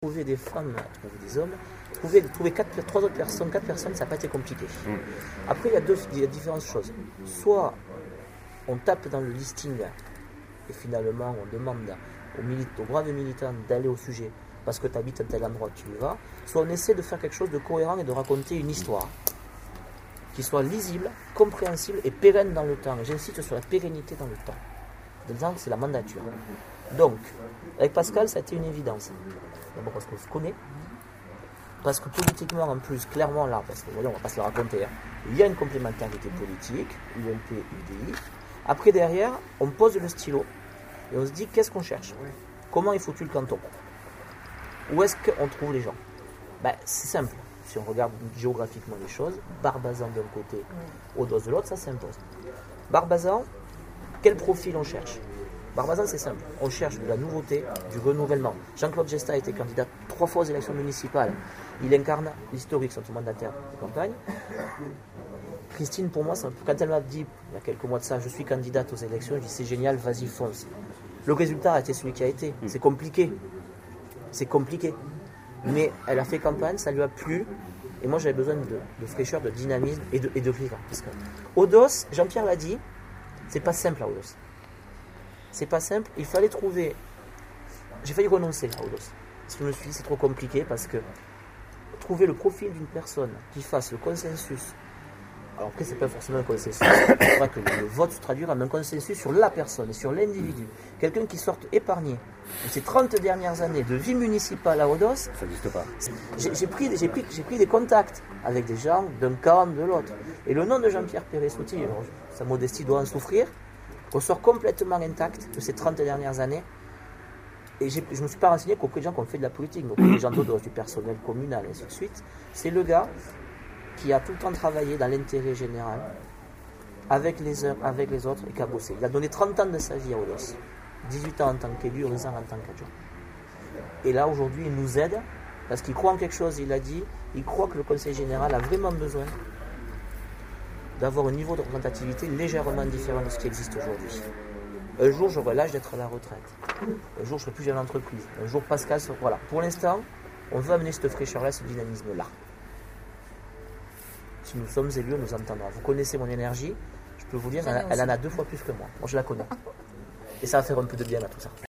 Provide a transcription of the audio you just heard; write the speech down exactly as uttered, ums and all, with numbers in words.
Trouver des femmes, trouver des hommes, trouver, trouver quatre, trois autres personnes, quatre personnes, ça n'a pas été compliqué. Mm. Après, il y, a deux, il y a différentes choses. Soit on tape dans le listing et finalement on demande aux, milit- aux braves militants d'aller au sujet parce que tu habites à tel endroit, tu y vas. Soit on essaie de faire quelque chose de cohérent et de raconter une histoire qui soit lisible, compréhensible et pérenne dans le temps. Et j'insiste sur la pérennité dans le temps. Dans c'est la mandature. Donc, avec Pascal, ça a été une évidence. D'abord parce qu'on se connaît, parce que politiquement en plus, clairement là, parce que voilà, on va pas se le raconter, hein, il y a une complémentarité politique, U M P, U D I. Après derrière, on pose le stylo et on se dit qu'est-ce qu'on cherche, comment est foutu le canton, où est-ce qu'on trouve les gens. Ben, c'est simple, si on regarde géographiquement les choses, Barbazan d'un côté, Audos de l'autre, ça s'impose. Barbazan, quel profil on cherche? Barbazan, c'est simple. On cherche de la nouveauté, du renouvellement. Jean-Claude Gesta a été candidat trois fois aux élections municipales. Il incarne l'historique, son mandataire de campagne. Christine, pour moi, quand elle m'a dit, il y a quelques mois de ça, je suis candidate aux élections, je dis c'est génial, vas-y, fonce. Le résultat a été celui qui a été. C'est compliqué. C'est compliqué. Mais elle a fait campagne, ça lui a plu. Et moi, j'avais besoin de, de fraîcheur, de dynamisme et de, et de rire. Parce que Audos, Jean-Pierre l'a dit, c'est pas simple à Audos. C'est pas simple, il fallait trouver. J'ai failli renoncer à Audos. Parce que je me suis dit c'est trop compliqué parce que trouver le profil d'une personne qui fasse le consensus. Alors après c'est pas forcément un consensus. Il faudra que le vote se traduira en un consensus sur la personne et sur l'individu. Quelqu'un qui sorte épargné de ces trente dernières années de vie municipale à Audos. Ça n'existe pas. J'ai, j'ai, pris, j'ai, pris, j'ai pris des contacts avec des gens d'un camp, de l'autre. Et le nom de Jean-Pierre Perret-Souty, sa modestie doit en souffrir. Ressort complètement intact de ces trente dernières années. Et j'ai, je ne me suis pas renseigné qu'auprès des gens qui ont fait de la politique, donc des gens d'autres, du personnel communal, et ainsi de suite. C'est le gars qui a tout le temps travaillé dans l'intérêt général, avec les uns, avec les autres, et qui a bossé. Il a donné trente ans de sa vie à Audos. dix-huit ans en tant qu'élu, onze ans en tant qu'adjoint. Et là, aujourd'hui, il nous aide, parce qu'il croit en quelque chose, il a dit, il croit que le Conseil général a vraiment besoin d'avoir un niveau de représentativité légèrement différent de ce qui existe aujourd'hui. Un jour, j'aurai l'âge d'être à la retraite. Un jour, je serai plus chef d'entreprise. Un jour, Pascal, voilà. Pour l'instant, on veut amener cette fraîcheur-là, ce dynamisme-là. Si nous sommes élus, on nous entendra. Vous connaissez mon énergie, je peux vous dire, elle, elle en a deux fois plus que moi. Moi, je la connais. Et ça va faire un peu de bien à tout ça.